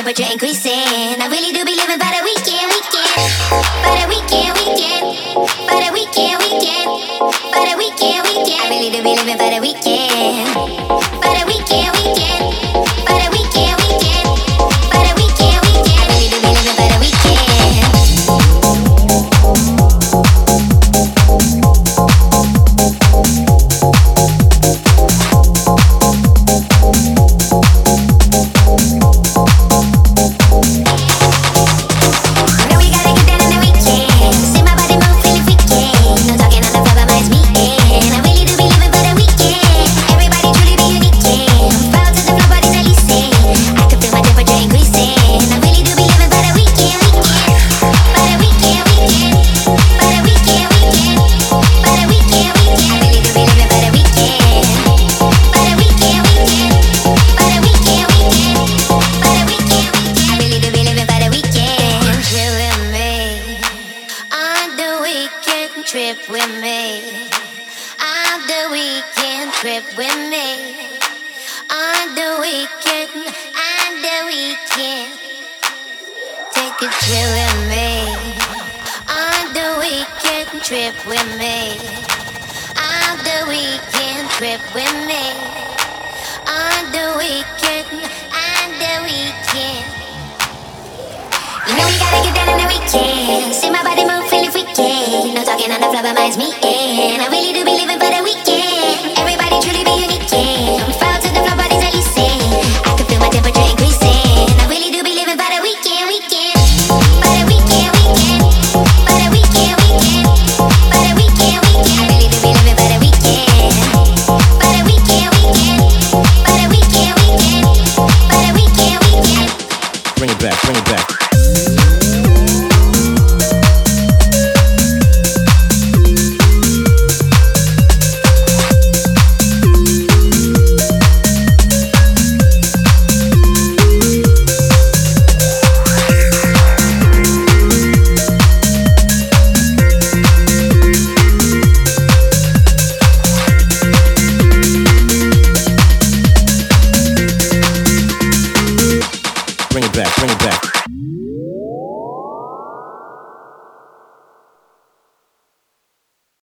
temperature increasing. I really do be living by the weekend, by the weekend, by the weekend, by the weekend, I really do be living by the weekend, by the weekend, by the weekend, by the weekend, I really do be living by the weekend. Trip with me on the weekend. Trip with me on the weekend. On the weekend, take a trip with me on the weekend. Trip with me on the weekend. Trip with me on the weekend. On the weekend. You know we gotta get down on the weekend. See my body move, feel it freaking. No talking on the floor, but mine's me.